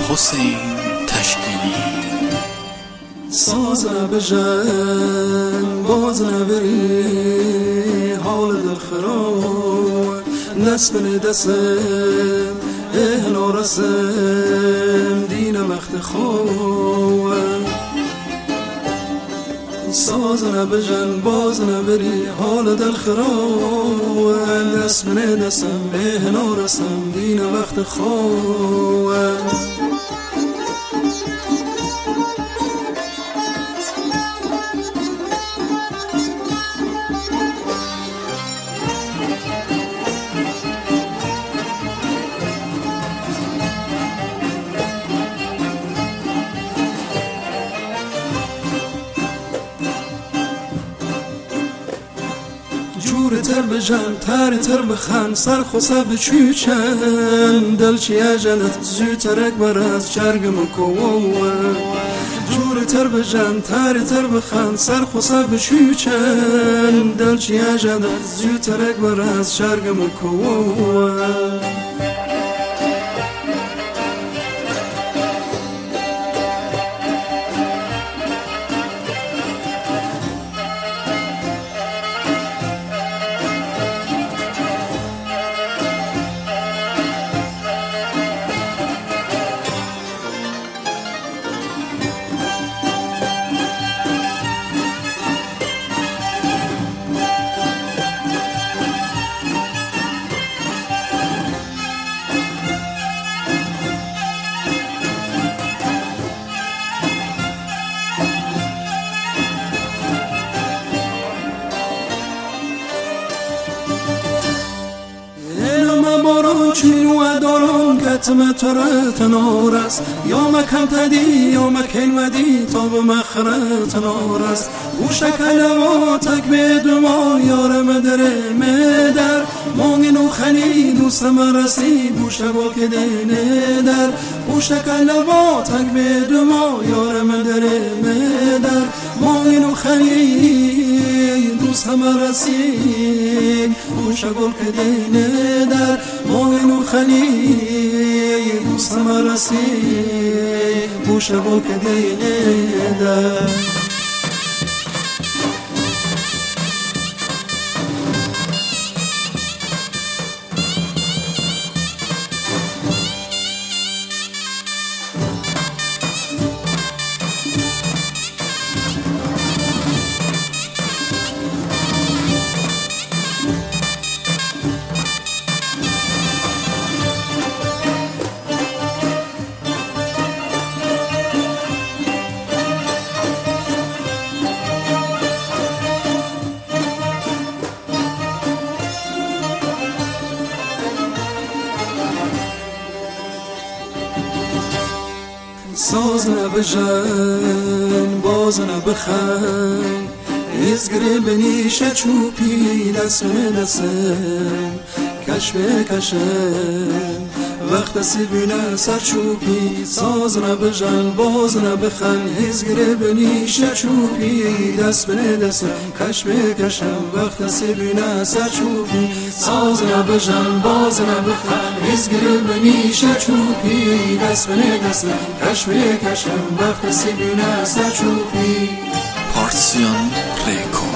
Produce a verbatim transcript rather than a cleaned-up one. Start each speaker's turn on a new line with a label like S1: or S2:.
S1: حسین تشکیلی.
S2: ساز نبجن باز نبری حال دل خراب نسب ندسم اهلا رسم دین مخت خواب. ساز نبجن باز نبری حال دل خراب نسب ندسم اهلا رسم دین مخت خواب. جور تر بجن تر تر بخن سر خوصه بچوچن دل چی اجلت زودترک بر از چرگ مکوه. جور تر بجن تر تر بخن سر خوصه بچوچن دل چی اجلت زودترک بر از چرگ مکوه. چین و دارم کتم ترت نارست یا مکم تدی یا مکین ودی تا به مخرت نارست. بوشه کلماتک به دما یار مدره مدر مانگین و خنی دوست مرسی بوشه با که دینه در. بوشه کلماتک به دما یار مدره مدر مانگین و خنی دوست مرسی بوشه گل که دینه در. مانگین و خنی دوست مرسی بوشه گل که دینه در. ساز نبجن باز نبخن ازگره بنیشه چوپی دست به دستم کش به کشم وقت سیبینه سر چوپی. ساز نبجن باز نبخن ازگره بنیشه چوپی دست به دستم کش به کشم وقت سیبینه سر چوپی. ساز نبجن باز نبخن ازگره بنیشه چوپی دست به دستم کش به کشم وقت سیبینه سر چوپی.
S1: پارسیان ریکو